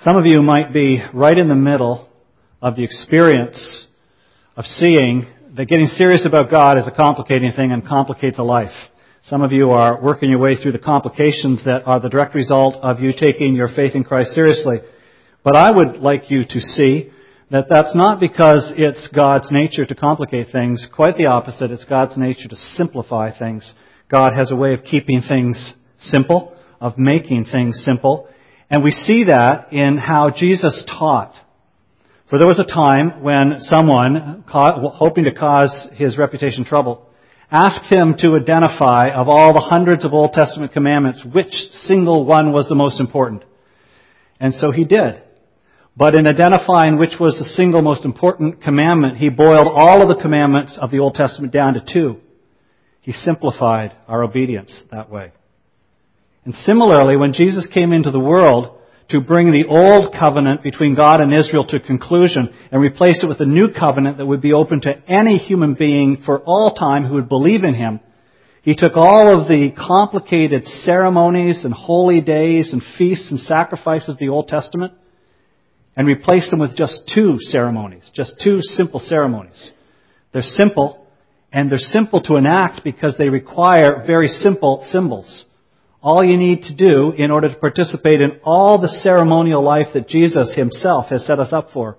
Some of you might be right in the middle of the experience of seeing that getting serious about God is a complicating thing and complicates a life. Some of you are working your way through the complications that are the direct result of you taking your faith in Christ seriously. But I would like you to see that that's not because it's God's nature to complicate things. Quite the opposite. It's God's nature to simplify things. God has a way of keeping things simple, of making things simple. And we see that in how Jesus taught. For there was a time when someone, hoping to cause his reputation trouble, asked him to identify, of all the hundreds of Old Testament commandments, which single one was the most important. And so he did. But in identifying which was the single most important commandment, he boiled all of the commandments of the Old Testament down to two. He simplified our obedience that way. And similarly, when Jesus came into the world to bring the old covenant between God and Israel to conclusion and replace it with a new covenant that would be open to any human being for all time who would believe in Him, He took all of the complicated ceremonies and holy days and feasts and sacrifices of the Old Testament and replaced them with just two ceremonies, just two simple ceremonies. They're simple, and they're simple to enact because they require very simple symbols. All you need to do in order to participate in all the ceremonial life that Jesus Himself has set us up for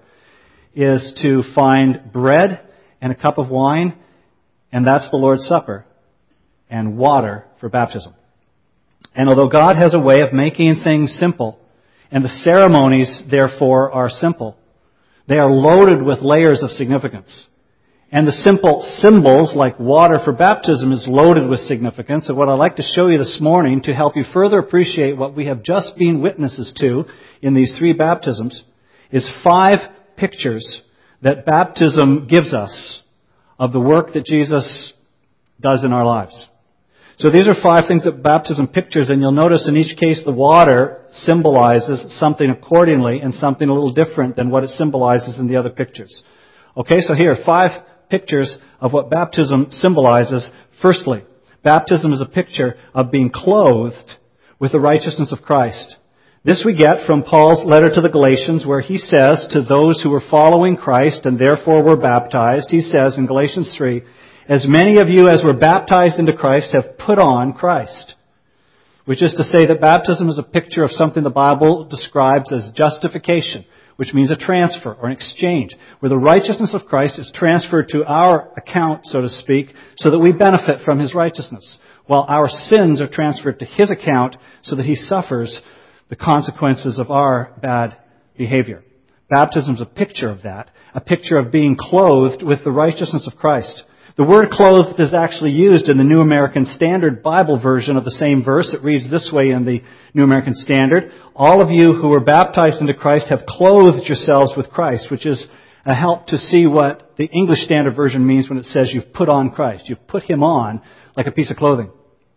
is to find bread and a cup of wine, and that's the Lord's Supper, and water for baptism. And although God has a way of making things simple, and the ceremonies, therefore, are simple, they are loaded with layers of significance. And the simple symbols, like water for baptism, is loaded with significance. And what I'd like to show you this morning to help you further appreciate what we have just been witnesses to in these three baptisms is 5 pictures that baptism gives us of the work that Jesus does in our lives. So these are 5 things that baptism pictures, and you'll notice in each case the water symbolizes something accordingly and something a little different than what it symbolizes in the other pictures. Okay, so here are 5 pictures of what baptism symbolizes. Firstly, baptism is a picture of being clothed with the righteousness of Christ. This we get from Paul's letter to the Galatians, where he says to those who were following Christ and therefore were baptized, he says in Galatians 3, "As many of you as were baptized into Christ have put on Christ." Which is to say that baptism is a picture of something the Bible describes as justification, which means a transfer or an exchange, where the righteousness of Christ is transferred to our account, so to speak, so that we benefit from His righteousness, while our sins are transferred to His account so that He suffers the consequences of our bad behavior. Baptism is a picture of that, a picture of being clothed with the righteousness of Christ. The word clothed is actually used in the New American Standard Bible version of the same verse. It reads this way in the New American Standard: "All of you who were baptized into Christ have clothed yourselves with Christ," which is a help to see what the English Standard Version means when it says you've put on Christ. You've put Him on like a piece of clothing.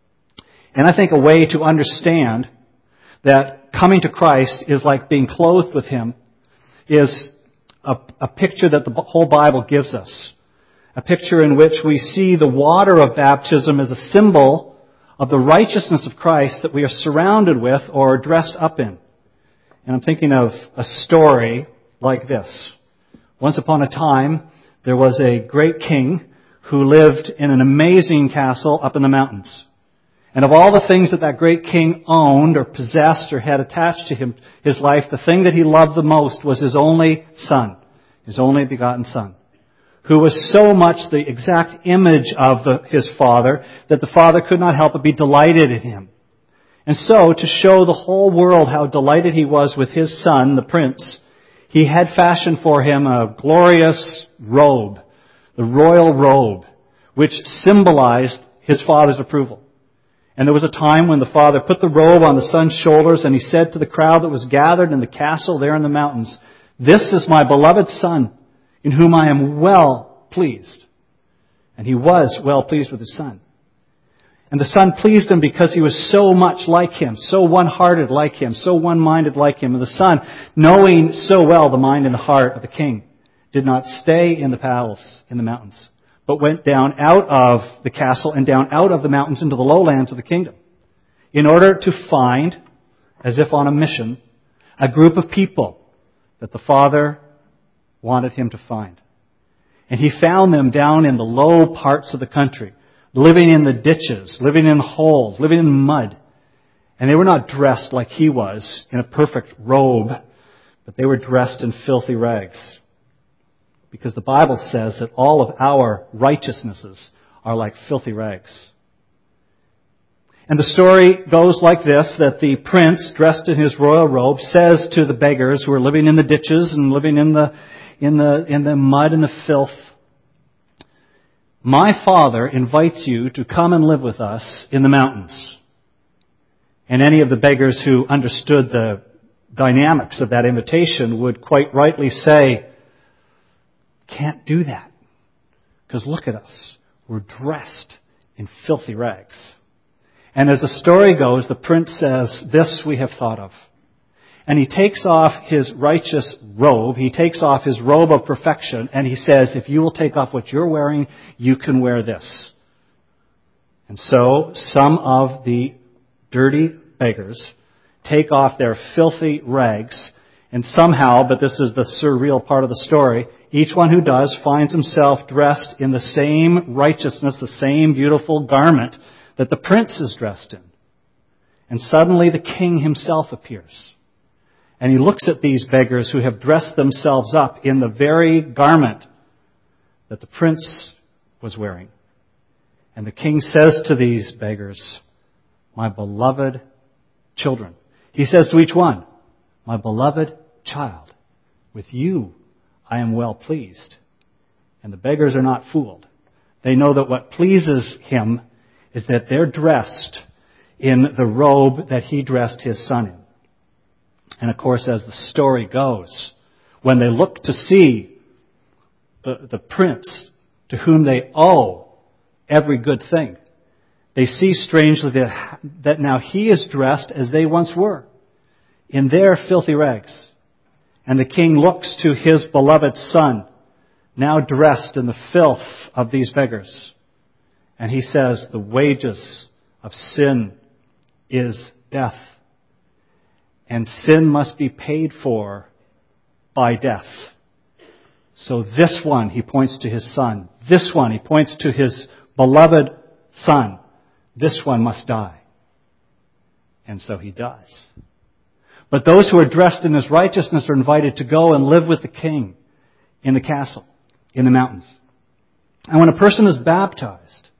And I think a way to understand that coming to Christ is like being clothed with Him is a picture that the whole Bible gives us. A picture in which we see the water of baptism as a symbol of the righteousness of Christ that we are surrounded with or dressed up in. And I'm thinking of a story like this. Once upon a time, there was a great king who lived in an amazing castle up in the mountains. And of all the things that that great king owned or possessed or had attached to his life, the thing that he loved the most was his only son, his only begotten son, who was so much the exact image of his father that the father could not help but be delighted in him. And so, to show the whole world how delighted he was with his son, the prince, he had fashioned for him a glorious robe, the royal robe, which symbolized his father's approval. And there was a time when the father put the robe on the son's shoulders and he said to the crowd that was gathered in the castle there in the mountains, "This is my beloved son, in whom I am well pleased." And he was well pleased with his son. And the son pleased him because he was so much like him, so one-hearted like him, so one-minded like him. And the son, knowing so well the mind and the heart of the king, did not stay in the palace in the mountains, but went down out of the castle and down out of the mountains into the lowlands of the kingdom, in order to find, as if on a mission, A group of people that the Father wanted him to find. And he found them down in the low parts of the country, living in the ditches, living in holes, living in mud. And they were not dressed like he was in a perfect robe, but they were dressed in filthy rags. Because the Bible says that all of our righteousnesses are like filthy rags. And the story goes like this, that the prince, dressed in his royal robe, says to the beggars who are living in the ditches and living in the mud and the filth, "My Father invites you to come and live with us in the mountains." And any of the beggars who understood the dynamics of that invitation would quite rightly say, "Can't do that. Because look at us. We're dressed in filthy rags." And as the story goes, the prince says, "This we have thought of." And he takes off his righteous robe. He takes off his robe of perfection. And he says, "If you will take off what you're wearing, you can wear this." And so some of the dirty beggars take off their filthy rags. And somehow, but this is the surreal part of the story, each one who does finds himself dressed in the same righteousness, the same beautiful garment that the prince is dressed in. And suddenly the king himself appears. And he looks at these beggars who have dressed themselves up in the very garment that the prince was wearing. And the king says to these beggars, "My beloved children." He says to each one, "My beloved child, with you I am well pleased." And the beggars are not fooled. They know that what pleases him is that they're dressed in the robe that he dressed his son in. And of course, as the story goes, when they look to see the prince to whom they owe every good thing, they see strangely that now he is dressed as they once were, in their filthy rags. And the king looks to his beloved son, now dressed in the filth of these beggars. And he says, "The wages of sin is death. And sin must be paid for by death. So this one," he points to his son, "this one," he points to his beloved son, "this one must die." And so he does. But those who are dressed in his righteousness are invited to go and live with the king in the castle, in the mountains. And when a person is baptized,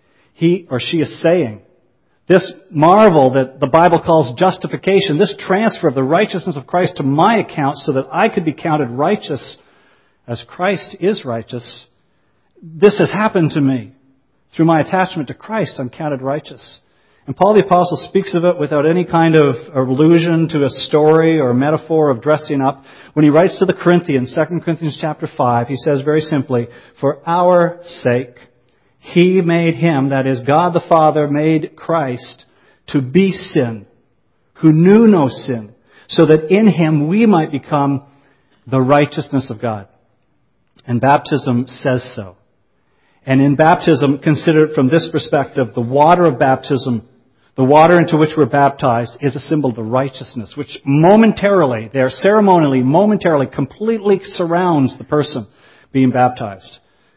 he or she is saying, this marvel that the Bible calls justification, this transfer of the righteousness of Christ to my account so that I could be counted righteous as Christ is righteous, this has happened to me. Through my attachment to Christ, I'm counted righteous. And Paul the Apostle speaks of it without any kind of allusion to a story or a metaphor of dressing up. When he writes to the Corinthians, 2 Corinthians chapter 5, he says very simply, "For our sake, He made Him," that is, God the Father made Christ, "to be sin, who knew no sin, so that in Him we might become the righteousness of God." And baptism says so. And in baptism, consider it from this perspective, the water of baptism, the water into which we're baptized, is a symbol of the righteousness, which momentarily, there ceremonially, momentarily, completely surrounds the person being baptized,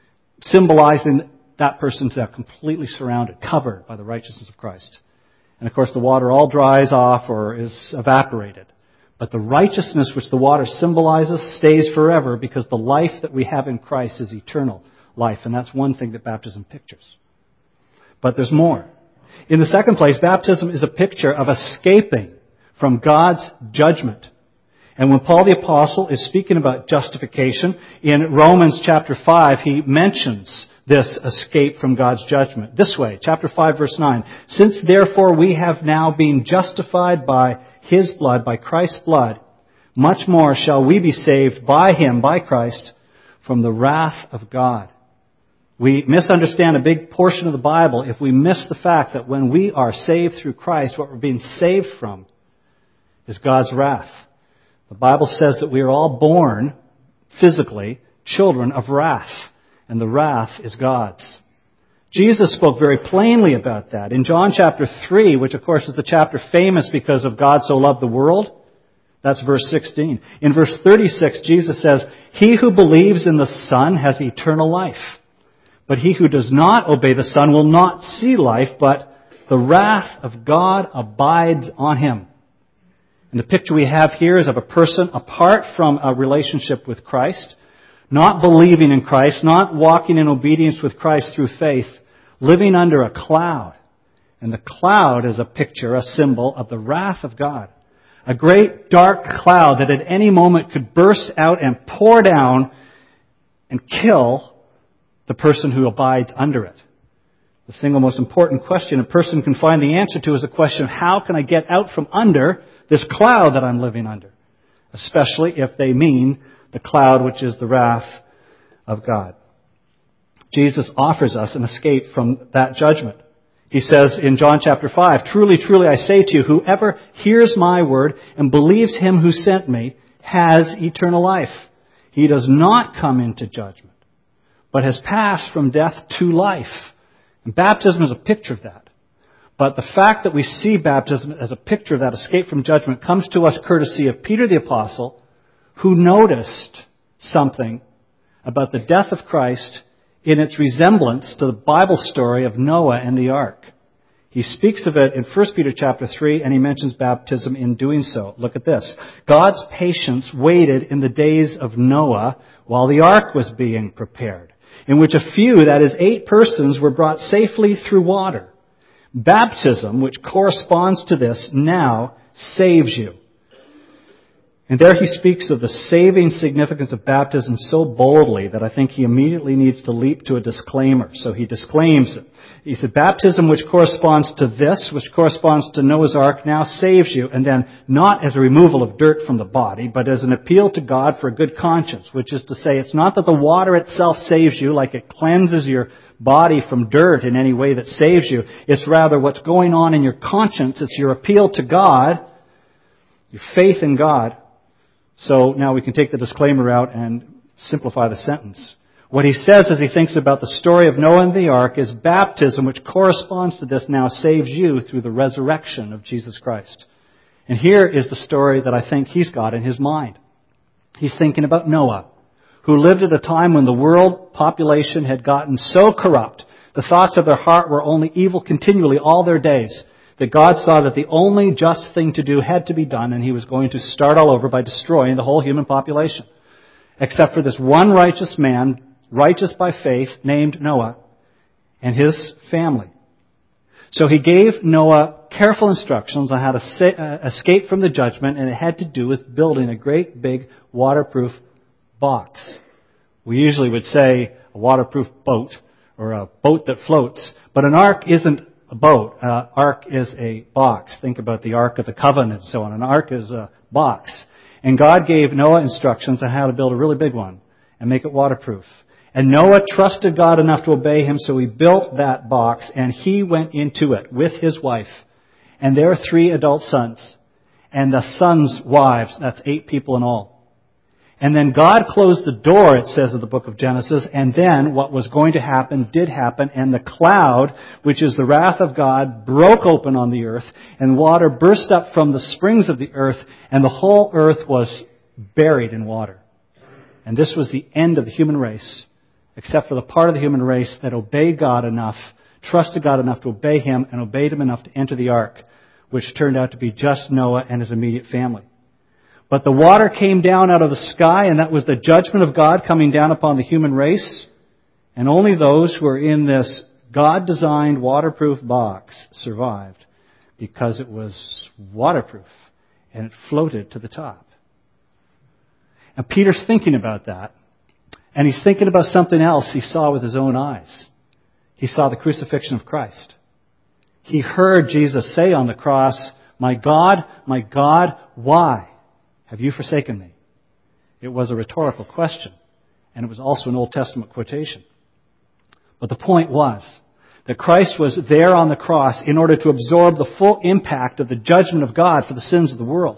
symbolizing that person's now completely surrounded, covered by the righteousness of Christ. And of course, the water all dries off or is evaporated. But the righteousness which the water symbolizes stays forever because the life that we have in Christ is eternal life. And that's one thing that baptism pictures. But there's more. In the second place, baptism is a picture of escaping from God's judgment. And when Paul the Apostle is speaking about justification, in Romans chapter 5, he mentions this escape from God's judgment. This way, chapter 5, verse 9. "Since therefore we have now been justified by His blood, by Christ's blood, much more shall we be saved by Him, by Christ, from the wrath of God." We misunderstand a big portion of the Bible if we miss the fact that when we are saved through Christ, what we're being saved from is God's wrath. The Bible says that we are all born, physically, children of wrath, and the wrath is God's. Jesus spoke very plainly about that. In John chapter 3, which of course is the chapter famous because of God so loved the world, That's verse 16. In verse 36, Jesus says, "He who believes in the Son has eternal life. But he who does not obey the Son will not see life, but the wrath of God abides on him." And the picture we have here is of a person apart from a relationship with Christ, not believing in Christ, not walking in obedience with Christ through faith, living under a cloud. And the cloud is a picture, a symbol of the wrath of God. A great dark cloud that at any moment could burst out and pour down and kill the person who abides under it. The single most important question a person can find the answer to is the question of how can I get out from under this cloud that I'm living under? Especially if they mean the cloud which is the wrath of God. Jesus offers us an escape from that judgment. He says in John chapter 5, "Truly, truly, I say to you, whoever hears my word and believes him who sent me has eternal life. He does not come into judgment, but has passed from death to life." And baptism is a picture of that. But the fact that we see baptism as a picture of that escape from judgment comes to us courtesy of Peter the Apostle, who noticed something about the death of Christ in its resemblance to the Bible story of Noah and the ark. He speaks of it in 1 Peter chapter 3, and he mentions baptism in doing so. Look at this. God's patience waited in the days of Noah while the ark was being prepared, in which a few, that is 8 persons, were brought safely through water. Baptism, which corresponds to this, now saves you. And there he speaks of the saving significance of baptism so boldly that I think he immediately needs to leap to a disclaimer. So he disclaims it. He said, baptism which corresponds to this, which corresponds to Noah's Ark, now saves you. And then not as a removal of dirt from the body, but as an appeal to God for a good conscience, which is to say, it's not that the water itself saves you, like it cleanses your body from dirt in any way that saves you. It's rather what's going on in your conscience. It's your appeal to God, your faith in God. So now we can take the disclaimer out and simplify the sentence. What he says as he thinks about the story of Noah and the ark is baptism, which corresponds to this, now saves you through the resurrection of Jesus Christ. And here is the story that I think he's got in his mind. He's thinking about Noah, who lived at a time when the world population had gotten so corrupt, the thoughts of their heart were only evil continually all their days, that God saw that the only just thing to do had to be done, and he was going to start all over by destroying the whole human population. Except for this one righteous man, righteous by faith, named Noah, and his family. So he gave Noah careful instructions on how to escape from the judgment, and it had to do with building a great big waterproof box. We usually would say a waterproof boat, or a boat that floats, but an ark isn't a boat. Ark is a box. Think about the Ark of the Covenant and so on. An ark is a box. And God gave Noah instructions on how to build a really big one and make it waterproof. And Noah trusted God enough to obey him, so he built that box and he went into it with his wife and their 3 adult sons and the sons' wives. That's 8 people in all. And then God closed the door, it says in the book of Genesis, and then what was going to happen did happen, and the cloud, which is the wrath of God, broke open on the earth, and water burst up from the springs of the earth, and the whole earth was buried in water. And this was the end of the human race, except for the part of the human race that obeyed God enough, trusted God enough to obey him, and obeyed him enough to enter the ark, which turned out to be just Noah and his immediate family. But the water came down out of the sky, and that was the judgment of God coming down upon the human race. And only those who are in this God-designed waterproof box survived, because it was waterproof and it floated to the top. And Peter's thinking about that, and he's thinking about something else he saw with his own eyes. He saw the crucifixion of Christ. He heard Jesus say on the cross, my God, why have you forsaken me?" It was a rhetorical question, and it was also an Old Testament quotation. But the point was that Christ was there on the cross in order to absorb the full impact of the judgment of God for the sins of the world.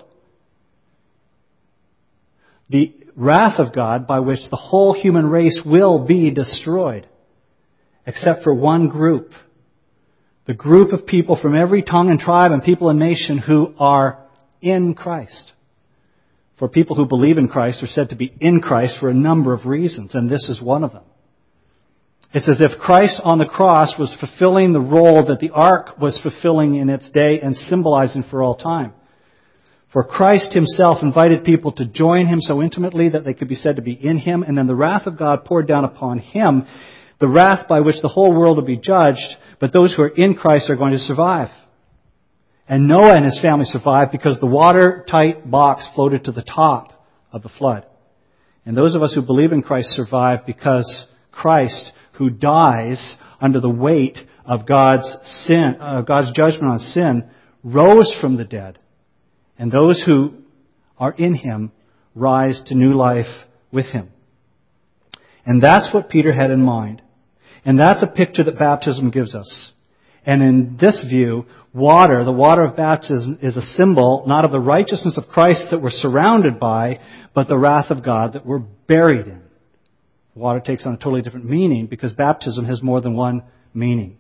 The wrath of God by which the whole human race will be destroyed, except for one group. The group of people from every tongue and tribe and people and nation who are in Christ. for people who believe in Christ are said to be in Christ for a number of reasons, and this is one of them. It's as if Christ on the cross was fulfilling the role that the ark was fulfilling in its day and symbolizing for all time. For Christ himself invited people to join him so intimately that they could be said to be in him, and then the wrath of God poured down upon him, the wrath by which the whole world will be judged, but those who are in Christ are going to survive. And Noah and his family survived because the watertight box floated to the top of the flood. And those of us who believe in Christ survive because Christ, who dies under the weight of God's judgment on sin, rose from the dead. And those who are in him rise to new life with him. And that's what Peter had in mind. And that's a picture that baptism gives us. And in this view, the water of baptism is a symbol not of the righteousness of Christ that we're surrounded by, but the wrath of God that we're buried in. Water takes on a totally different meaning because baptism has more than one meaning.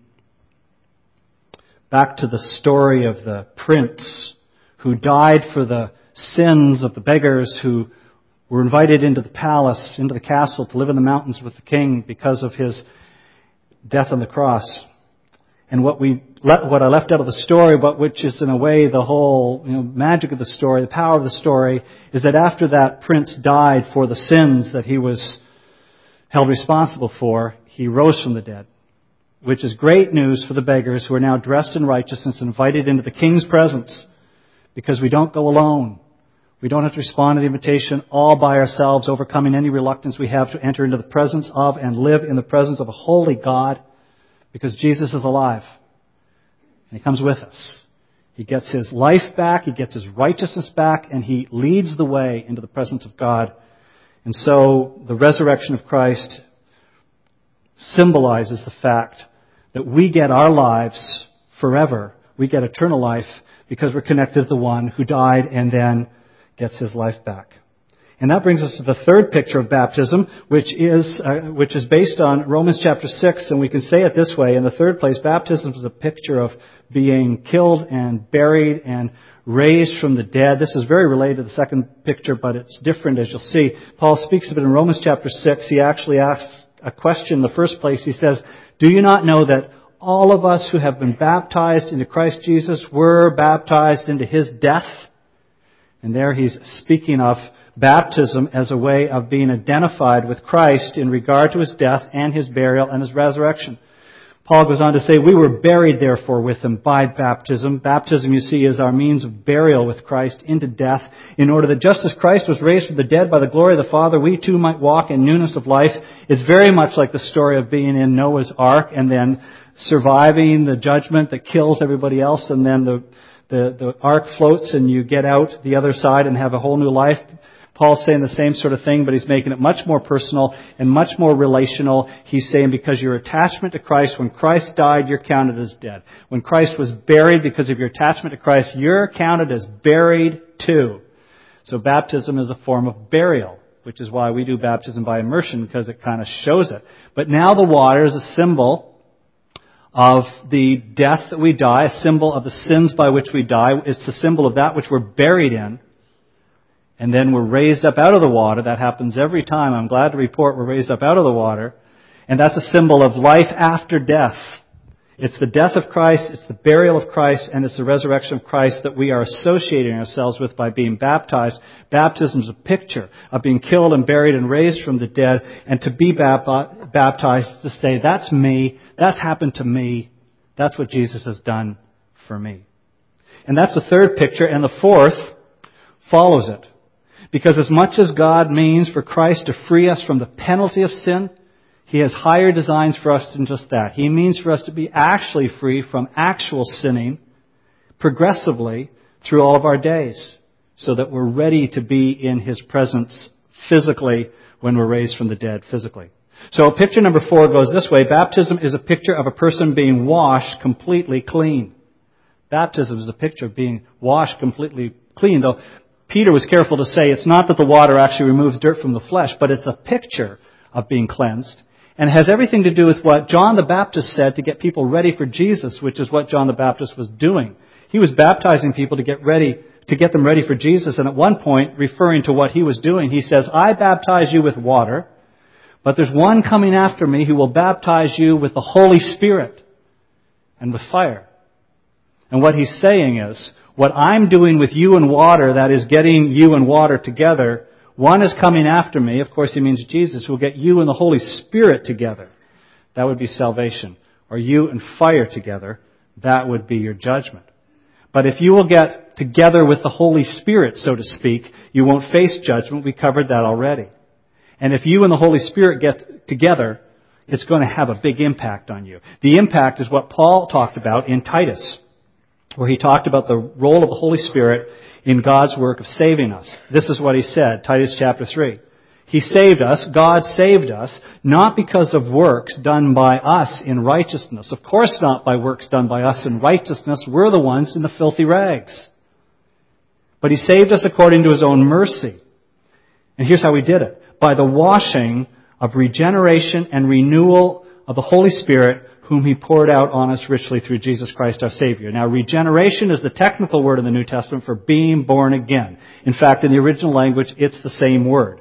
Back to the story of the prince who died for the sins of the beggars who were invited into the palace, into the castle, to live in the mountains with the king because of his death on the cross. And what I left out of the story, but which is in a way the whole magic of the story, the power of the story, is that after that prince died for the sins that he was held responsible for, he rose from the dead. Which is great news for the beggars who are now dressed in righteousness and invited into the king's presence. Because we don't go alone. We don't have to respond to the invitation all by ourselves, overcoming any reluctance we have to enter into the presence of and live in the presence of a holy God. Because Jesus is alive. And he comes with us. He gets his life back, he gets his righteousness back, and he leads the way into the presence of God. And so the resurrection of Christ symbolizes the fact that we get our lives forever. We get eternal life because we're connected to the one who died and then gets his life back. And that brings us to the third picture of baptism, which is based on Romans chapter 6. And we can say it this way. In the third place, baptism is a picture of being killed and buried and raised from the dead. This is very related to the second picture, but it's different, as you'll see. Paul speaks of it in Romans chapter 6. He actually asks a question in the first place. He says, "Do you not know that all of us who have been baptized into Christ Jesus were baptized into his death?" And there he's speaking of baptism as a way of being identified with Christ in regard to his death and his burial and his resurrection. Paul goes on to say, "We were buried therefore with him by baptism." Baptism, you see, is our means of burial with Christ into death, in order that just as Christ was raised from the dead by the glory of the Father, we too might walk in newness of life. It's very much like the story of being in Noah's ark and then surviving the judgment that kills everybody else, and then the ark floats and you get out the other side and have a whole new life. Paul's saying the same sort of thing, but he's making it much more personal and much more relational. He's saying because your attachment to Christ, when Christ died, you're counted as dead. When Christ was buried, because of your attachment to Christ, you're counted as buried too. So baptism is a form of burial, which is why we do baptism by immersion, because it kind of shows it. But now the water is a symbol of the death that we die, a symbol of the sins by which we die. It's a symbol of that which we're buried in. And then we're raised up out of the water. That happens every time. I'm glad to report we're raised up out of the water. And that's a symbol of life after death. It's the death of Christ, it's the burial of Christ, and it's the resurrection of Christ that we are associating ourselves with by being baptized. Baptism is a picture of being killed and buried and raised from the dead. And to be baptized is to say, that's me, that's happened to me, that's what Jesus has done for me. And that's the third picture. And the fourth follows it. Because as much as God means for Christ to free us from the penalty of sin, He has higher designs for us than just that. He means for us to be actually free from actual sinning progressively through all of our days, so that we're ready to be in His presence physically when we're raised from the dead physically. So picture number 4 goes this way. Baptism is a picture of a person being washed completely clean. Baptism is a picture of being washed completely clean, though Peter was careful to say it's not that the water actually removes dirt from the flesh, but it's a picture of being cleansed. And it has everything to do with what John the Baptist said to get people ready for Jesus, which is what John the Baptist was doing. He was baptizing people to get ready to get them ready for Jesus. And at one point, referring to what he was doing, he says, I baptize you with water, but there's one coming after me who will baptize you with the Holy Spirit and with fire. And what he's saying is, what I'm doing with you and water, that is getting you and water together, one is coming after me, of course he means Jesus, who will get you and the Holy Spirit together. That would be salvation. Or you and fire together, that would be your judgment. But if you will get together with the Holy Spirit, so to speak, you won't face judgment. We covered that already. And if you and the Holy Spirit get together, it's going to have a big impact on you. The impact is what Paul talked about in Titus, where he talked about the role of the Holy Spirit in God's work of saving us. This is what he said, Titus chapter 3. He saved us, God saved us, not because of works done by us in righteousness. Of course not by works done by us in righteousness. We're the ones in the filthy rags. But he saved us according to his own mercy. And here's how he did it. By the washing of regeneration and renewal of the Holy Spirit, whom he poured out on us richly through Jesus Christ our Savior. Now, regeneration is the technical word in the New Testament for being born again. In fact, in the original language, it's the same word.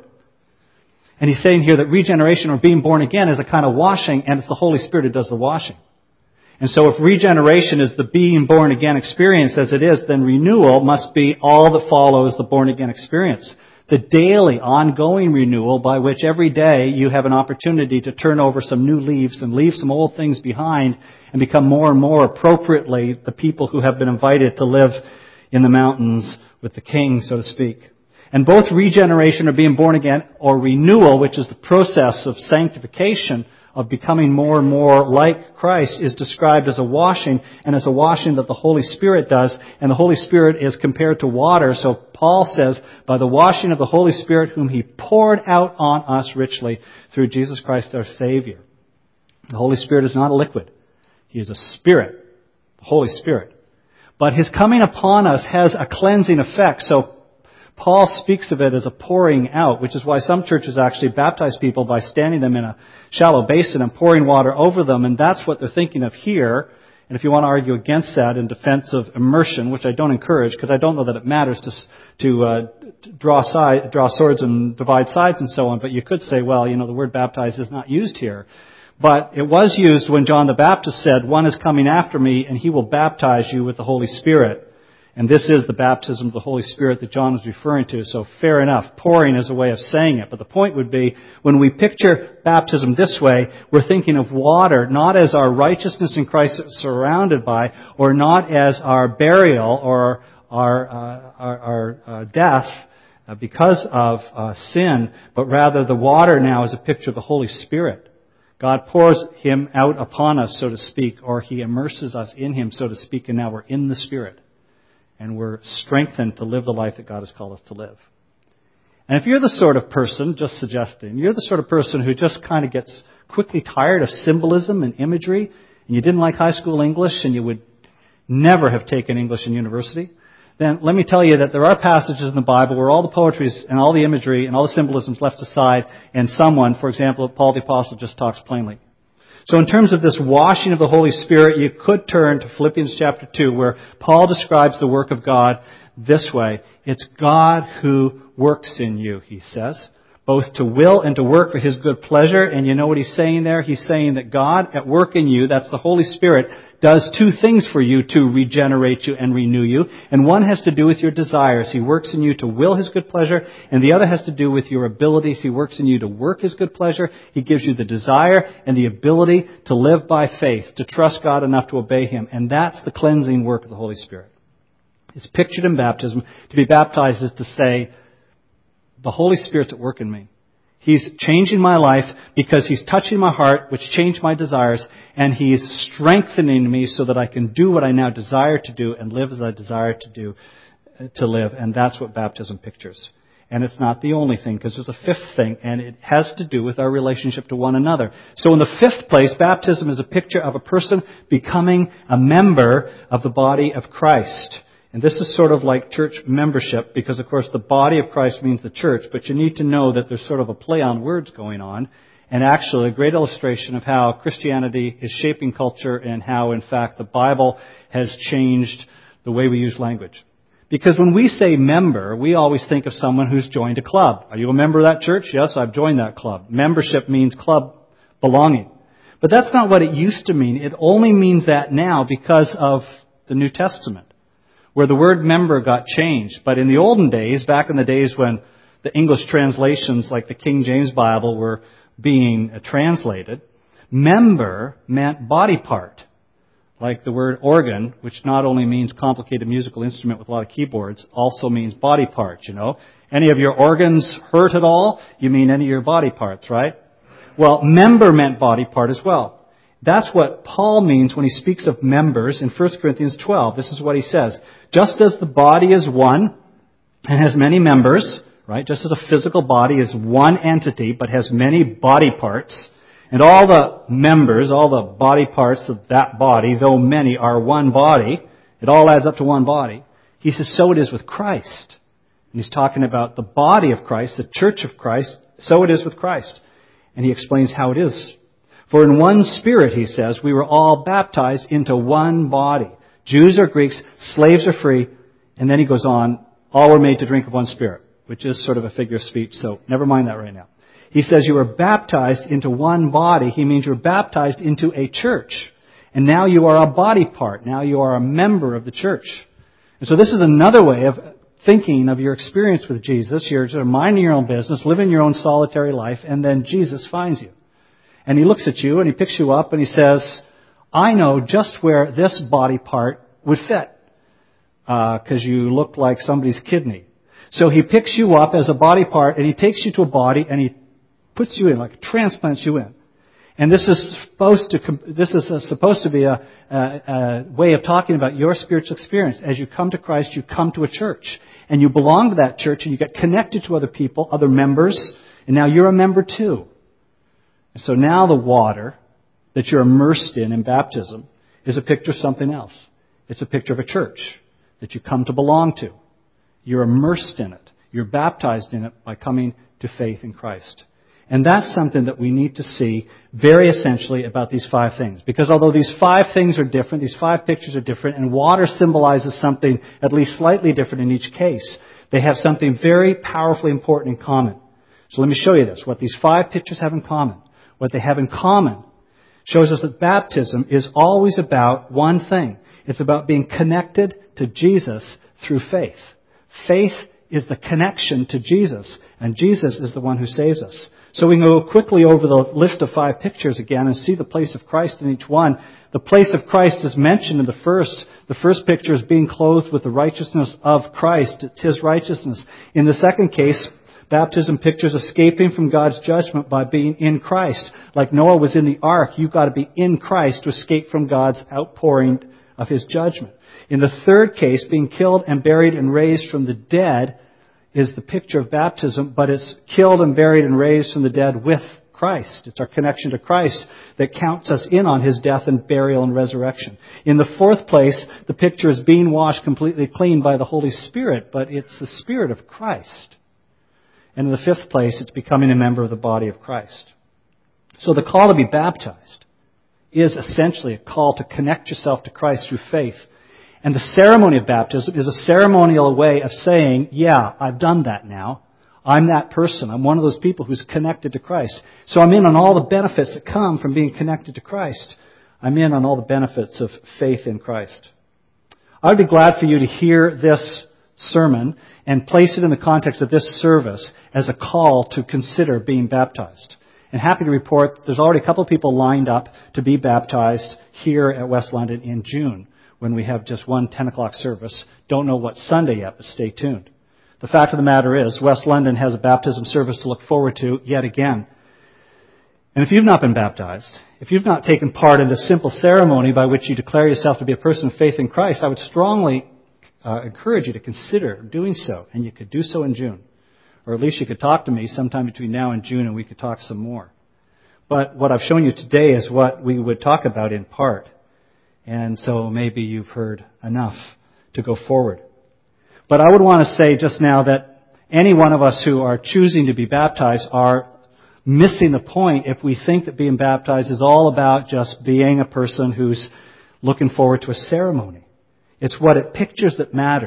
And he's saying here that regeneration or being born again is a kind of washing, and it's the Holy Spirit who does the washing. And so if regeneration is the being born again experience as it is, then renewal must be all that follows the born again experience. The daily, ongoing renewal by which every day you have an opportunity to turn over some new leaves and leave some old things behind and become more and more appropriately the people who have been invited to live in the mountains with the King, so to speak. And both regeneration or being born again or renewal, which is the process of sanctification, of becoming more and more like Christ, is described as a washing, and as a washing that the Holy Spirit does. And the Holy Spirit is compared to water. So Paul says, by the washing of the Holy Spirit, whom he poured out on us richly through Jesus Christ our Savior. The Holy Spirit is not a liquid. He is a spirit, the Holy Spirit. But his coming upon us has a cleansing effect. So Paul speaks of it as a pouring out, which is why some churches actually baptize people by standing them in a shallow basin and pouring water over them, and that's what they're thinking of here. And if you want to argue against that in defense of immersion, which I don't encourage, because I don't know that it matters to draw swords and divide sides and so on, but you could say, well, the word baptize is not used here. But it was used when John the Baptist said, one is coming after me, and he will baptize you with the Holy Spirit. And this is the baptism of the Holy Spirit that John was referring to. So fair enough, pouring is a way of saying it. But the point would be, when we picture baptism this way, we're thinking of water not as our righteousness in Christ surrounded by, or not as our burial or our death because of sin, but rather the water now is a picture of the Holy Spirit. God pours Him out upon us, so to speak, or He immerses us in Him, so to speak, and now we're in the Spirit. And we're strengthened to live the life that God has called us to live. And if you're the sort of person, just suggesting, you're the sort of person who just kind of gets quickly tired of symbolism and imagery, and you didn't like high school English, and you would never have taken English in university, then let me tell you that there are passages in the Bible where all the poetry and all the imagery and all the symbolism is left aside, and someone, for example, Paul the Apostle, just talks plainly. So in terms of this washing of the Holy Spirit, you could turn to Philippians chapter 2, where Paul describes the work of God this way. It's God who works in you, he says, both to will and to work for His good pleasure. And you know what he's saying there? He's saying that God at work in you, that's the Holy Spirit, does two things for you to regenerate you and renew you. And one has to do with your desires. He works in you to will His good pleasure. And the other has to do with your abilities. He works in you to work His good pleasure. He gives you the desire and the ability to live by faith, to trust God enough to obey Him. And that's the cleansing work of the Holy Spirit. It's pictured in baptism. To be baptized is to say, the Holy Spirit's at work in me. He's changing my life because He's touching my heart, which changed my desires, and He's strengthening me so that I can do what I now desire to do and live as I desire to live. And that's what baptism pictures. And it's not the only thing, because there's a fifth thing, and it has to do with our relationship to one another. So in the fifth place, baptism is a picture of a person becoming a member of the body of Christ. And this is sort of like church membership, because of course the body of Christ means the church, but you need to know that there's sort of a play on words going on, and actually a great illustration of how Christianity is shaping culture and how, in fact, the Bible has changed the way we use language. Because when we say member, we always think of someone who's joined a club. Are you a member of that church? Yes, I've joined that club. Membership means club belonging. But that's not what it used to mean. It only means that now because of the New Testament, where the word member got changed. But in the olden days, back in the days when the English translations like the King James Bible were being translated, member meant body part. Like the word organ, which not only means complicated musical instrument with a lot of keyboards, also means body part, you know. Any of your organs hurt at all? You mean any of your body parts, right? Well, member meant body part as well. That's what Paul means when he speaks of members in 1 Corinthians 12. This is what he says. Just as the body is one and has many members, right? Just as a physical body is one entity but has many body parts, and all the members, all the body parts of that body, though many, are one body. It all adds up to one body. He says, so it is with Christ. And he's talking about the body of Christ, the church of Christ. So it is with Christ. And he explains how it is. For in one Spirit, he says, we were all baptized into one body. Jews or Greeks, slaves or free. And then he goes on, all were made to drink of one Spirit, which is sort of a figure of speech. So never mind that right now. He says you were baptized into one body. He means you're baptized into a church. And now you are a body part. Now you are a member of the church. And so this is another way of thinking of your experience with Jesus. You're sort of minding your own business, living your own solitary life, and then Jesus finds you. And he looks at you and he picks you up and he says, I know just where this body part would fit. Because you look like somebody's kidney. So he picks you up as a body part and he takes you to a body and he puts you in, like transplants you in. And this is supposed to be a way of talking about your spiritual experience. As you come to Christ, you come to a church. And you belong to that church and you get connected to other people, other members. And now you're a member too. And so now the water that you're immersed in baptism is a picture of something else. It's a picture of a church that you come to belong to. You're immersed in it. You're baptized in it by coming to faith in Christ. And that's something that we need to see very essentially about these five things. Because although these five things are different, these five pictures are different, and water symbolizes something at least slightly different in each case, they have something very powerfully important in common. So let me show you this. What these five pictures have in common. What they have in common shows us that baptism is always about one thing. It's about being connected to Jesus through faith. Faith is the connection to Jesus, and Jesus is the one who saves us. So we can go quickly over the list of five pictures again and see the place of Christ in each one. The place of Christ is mentioned in the first. The first picture is being clothed with the righteousness of Christ. It's His righteousness. In the second case, baptism pictures escaping from God's judgment by being in Christ. Like Noah was in the ark, you've got to be in Christ to escape from God's outpouring of His judgment. In the third case, being killed and buried and raised from the dead is the picture of baptism, but it's killed and buried and raised from the dead with Christ. It's our connection to Christ that counts us in on His death and burial and resurrection. In the fourth place, the picture is being washed completely clean by the Holy Spirit, but it's the Spirit of Christ. And in the fifth place, it's becoming a member of the body of Christ. So the call to be baptized is essentially a call to connect yourself to Christ through faith. And the ceremony of baptism is a ceremonial way of saying, yeah, I've done that now. I'm that person. I'm one of those people who's connected to Christ. So I'm in on all the benefits that come from being connected to Christ. I'm in on all the benefits of faith in Christ. I'd be glad for you to hear this sermon and place it in the context of this service as a call to consider being baptized. And happy to report there's already a couple of people lined up to be baptized here at West London in June, when we have just one 10 o'clock service. Don't know what Sunday yet, but stay tuned. The fact of the matter is, West London has a baptism service to look forward to yet again. And if you've not been baptized, if you've not taken part in the simple ceremony by which you declare yourself to be a person of faith in Christ, I would strongly encourage you to consider doing so. And you could do so in June. Or at least you could talk to me sometime between now and June and we could talk some more. But what I've shown you today is what we would talk about in part. And so maybe you've heard enough to go forward. But I would want to say just now that any one of us who are choosing to be baptized are missing the point if we think that being baptized is all about just being a person who's looking forward to a ceremony. It's what it pictures that matters.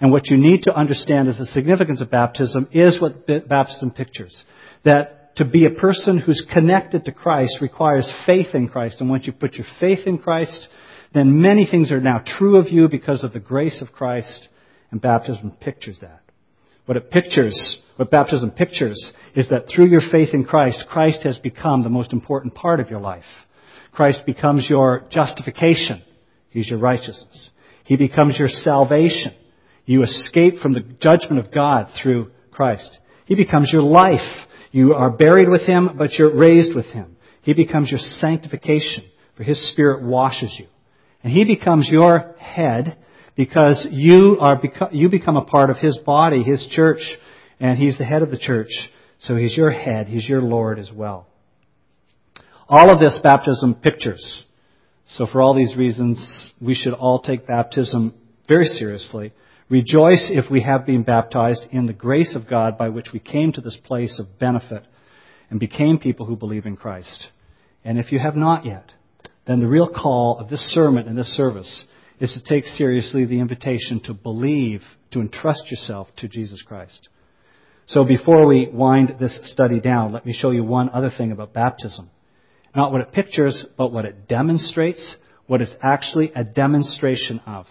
And what you need to understand is the significance of baptism is what baptism pictures. That to be a person who's connected to Christ requires faith in Christ. And once you put your faith in Christ, then many things are now true of you because of the grace of Christ. And baptism pictures that. What baptism pictures is that through your faith in Christ, Christ has become the most important part of your life. Christ becomes your justification. He's your righteousness. He becomes your salvation. You escape from the judgment of God through Christ. He becomes your life. You are buried with Him, but you're raised with Him. He becomes your sanctification, for His Spirit washes you. And He becomes your head because you become a part of His body, His church, and He's the head of the church. So He's your head. He's your Lord as well. All of this baptism pictures. So for all these reasons, we should all take baptism very seriously. Rejoice if we have been baptized in the grace of God by which we came to this place of benefit and became people who believe in Christ. And if you have not yet, then the real call of this sermon and this service is to take seriously the invitation to believe, to entrust yourself to Jesus Christ. So before we wind this study down, let me show you one other thing about baptism. Not what it pictures, but what it demonstrates, what it's actually a demonstration of.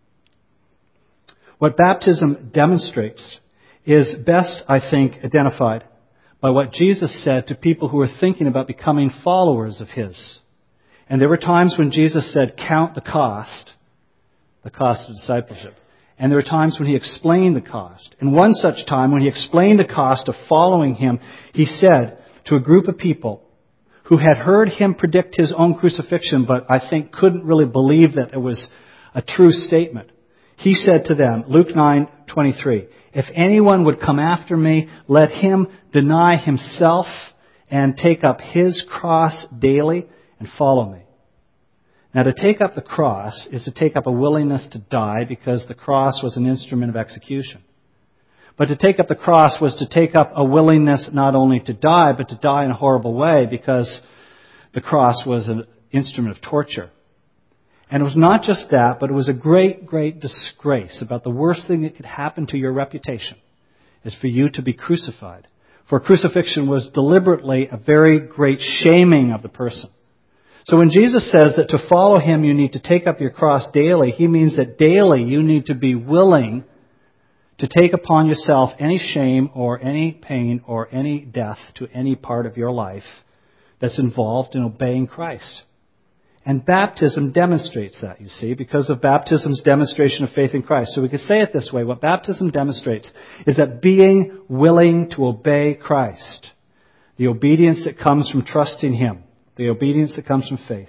What baptism demonstrates is best, I think, identified by what Jesus said to people who were thinking about becoming followers of His. And there were times when Jesus said, count the cost of discipleship. And there were times when He explained the cost. And one such time when He explained the cost of following Him, He said to a group of people who had heard Him predict His own crucifixion, but I think couldn't really believe that it was a true statement. He said to them, Luke 9:23, if anyone would come after me, let him deny himself and take up his cross daily and follow me. Now, to take up the cross is to take up a willingness to die because the cross was an instrument of execution. But to take up the cross was to take up a willingness not only to die, but to die in a horrible way because the cross was an instrument of torture. And it was not just that, but it was a great, great disgrace. About the worst thing that could happen to your reputation is for you to be crucified. For crucifixion was deliberately a very great shaming of the person. So when Jesus says that to follow Him you need to take up your cross daily, He means that daily you need to be willing to take upon yourself any shame or any pain or any death to any part of your life that's involved in obeying Christ. And baptism demonstrates that, you see, because of baptism's demonstration of faith in Christ. So we could say it this way. What baptism demonstrates is that being willing to obey Christ, the obedience that comes from trusting Him, the obedience that comes from faith,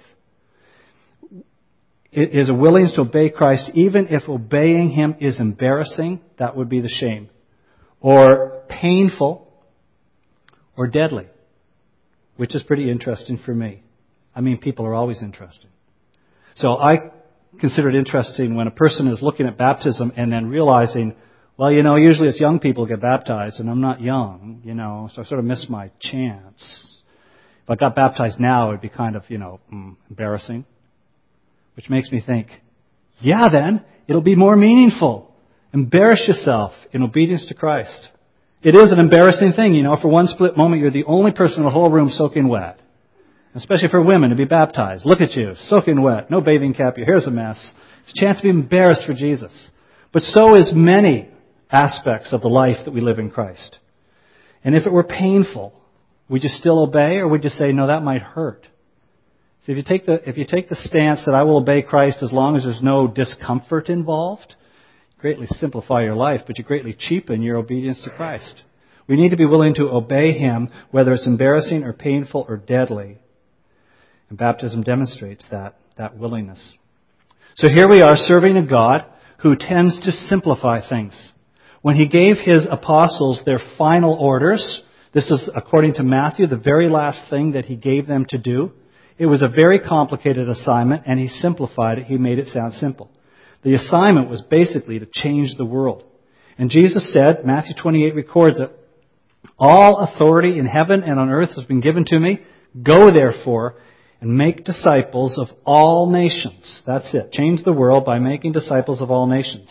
it is a willingness to obey Christ even if obeying Him is embarrassing, that would be the shame, or painful, or deadly, which is pretty interesting for me. I mean, people are always interesting. So I consider it interesting when a person is looking at baptism and then realizing, well, usually it's young people who get baptized, and I'm not young, so I sort of miss my chance. If I got baptized now, it would be kind of, embarrassing. Which makes me think, yeah, then, it'll be more meaningful. Embarrass yourself in obedience to Christ. It is an embarrassing thing, for one split moment, you're the only person in the whole room soaking wet. Especially for women to be baptized. Look at you, soaking wet, no bathing cap, your hair's a mess. It's a chance to be embarrassed for Jesus. But so is many aspects of the life that we live in Christ. And if it were painful, would you still obey, or would you say, no, that might hurt? See, if you take the stance that I will obey Christ as long as there's no discomfort involved, you greatly simplify your life, but you greatly cheapen your obedience to Christ. We need to be willing to obey Him, whether it's embarrassing or painful or deadly. And baptism demonstrates that willingness. So here we are serving a God who tends to simplify things. When He gave His apostles their final orders, this is, according to Matthew, the very last thing that He gave them to do. It was a very complicated assignment, and He simplified it. He made it sound simple. The assignment was basically to change the world. And Jesus said, Matthew 28 records it, all authority in heaven and on earth has been given to me. Go therefore and make disciples of all nations. That's it. Change the world by making disciples of all nations.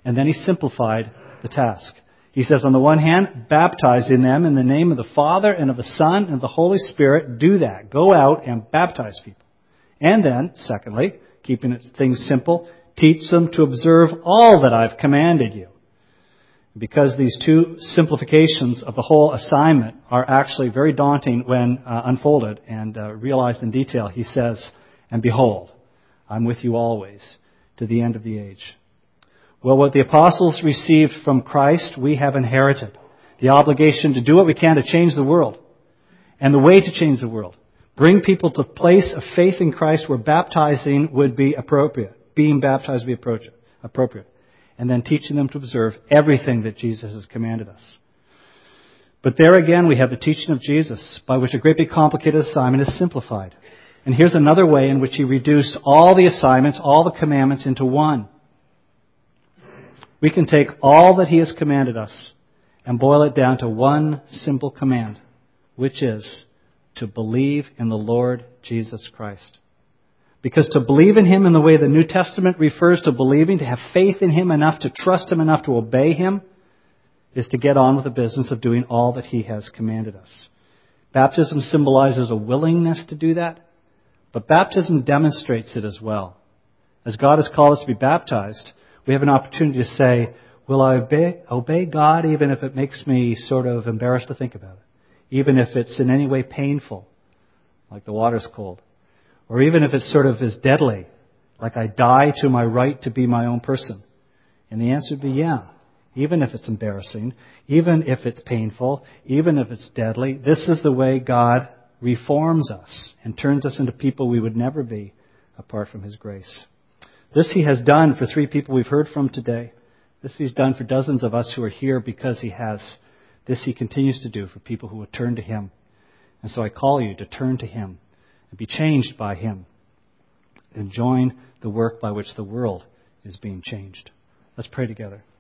And then he simplified the task. He says, on the one hand, baptizing them in the name of the Father and of the Son and of the Holy Spirit. Do that. Go out and baptize people. And then, secondly, keeping things simple, teach them to observe all that I've commanded you. Because these two simplifications of the whole assignment are actually very daunting when unfolded and realized in detail, he says, and behold, I'm with you always to the end of the age. Well, what the apostles received from Christ, we have inherited. The obligation to do what we can to change the world. And the way to change the world. Bring people to a place of faith in Christ where baptizing would be appropriate. Being baptized would be appropriate. And then teaching them to observe everything that Jesus has commanded us. But there again, we have the teaching of Jesus, by which a great big complicated assignment is simplified. And here's another way in which he reduced all the assignments, all the commandments into one. We can take all that he has commanded us and boil it down to one simple command, which is to believe in the Lord Jesus Christ. Because to believe in him in the way the New Testament refers to believing, to have faith in him enough, to trust him enough to obey him, is to get on with the business of doing all that he has commanded us. Baptism symbolizes a willingness to do that, but baptism demonstrates it as well. As God has called us to be baptized, we have an opportunity to say, will I obey God even if it makes me sort of embarrassed to think about it? Even if it's in any way painful, like the water's cold. Or even if it sort of is deadly, like I die to my right to be my own person. And the answer would be yeah. Even if it's embarrassing, even if it's painful, even if it's deadly, this is the way God reforms us and turns us into people we would never be apart from his grace. This he has done for 3 people we've heard from today. This he's done for dozens of us who are here because he has. This he continues to do for people who would turn to him. And so I call you to turn to him and be changed by him and join the work by which the world is being changed. Let's pray together.